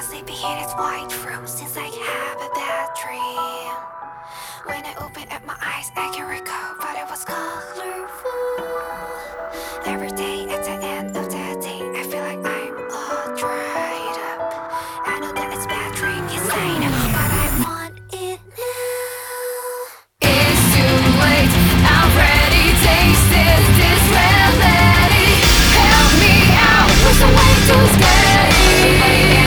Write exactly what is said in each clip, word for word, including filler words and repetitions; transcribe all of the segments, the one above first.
sleepy in its white room seems like have a bad dream. When I open up my eyes, I can recall, but it was colorful. Every day at the end of the day, I feel like I'm all dried up. I know that it's bad dream, insane, but I want it now. It's too late, I'm ready. Tasted this remedy. Help me out, what's the way to escape?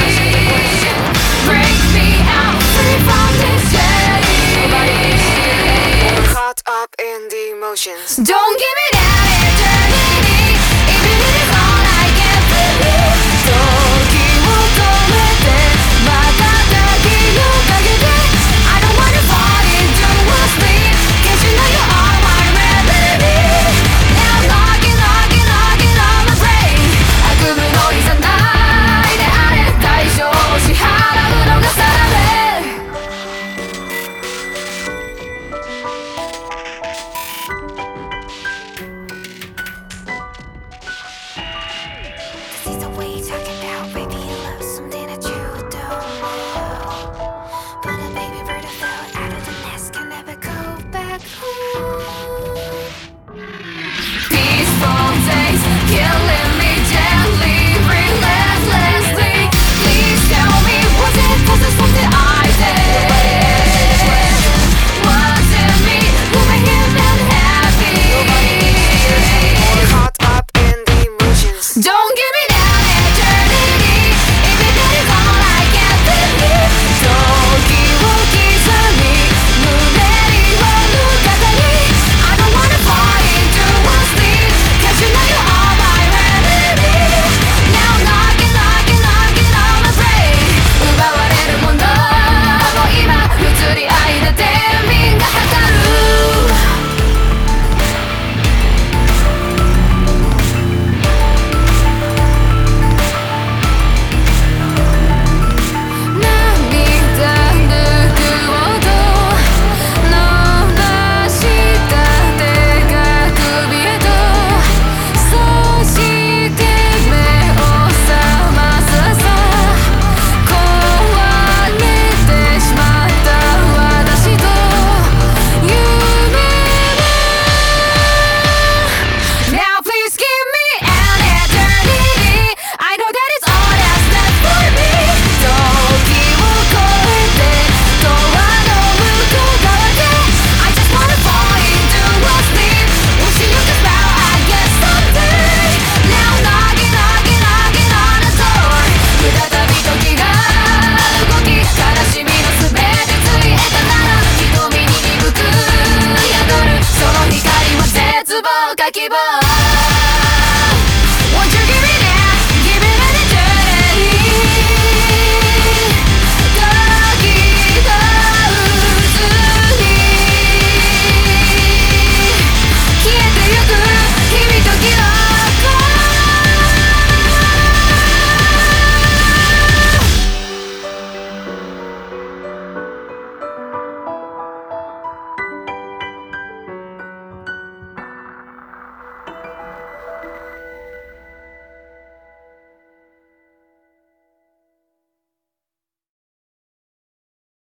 Break me out, free from this jelly. Caught up in the emotions. Don't give me that eternity, even if it's all I can believe. 時を止めて、瞬きをかけて I don't wanna fall into a sleep, 'cause you know you are my remedy. Now knocking, knocking, knocking on my brain. 悪夢のいざないであれ、代償を支払うのが定め。 This is the way you talk about, baby, you love something that you don't know. But a baby bird that fell out of the nest can never go back home. Peaceful days, killing me gently, relentlessly. Please tell me, was it cause of something I did? Was it me who made him unhappy? Caught up in the emotions. Don't give me that eternity, even if it's all I can believe. 時を刻み、胸には抜かたり I don't wanna fall into a sleep, 'cause you know you are my remedy. Now knocking, knocking, knocking on my brain. 奪われるものも今移り合いな天秤が測る。涙ぬくほど伸ばした手が首へと、そして目を覚ます朝、壊れてしまった私と夢は Now please give me an eternity, I know that it's all that's left for me. 時を超えてドアの向こう側で I just wanna fall into a sleep, wishing you could smile again someday. Now knocking, knocking, knocking on the door. 再び時が動き、悲しみのすべてついえたなら、瞳に鈍く宿るその光は絶望か希望。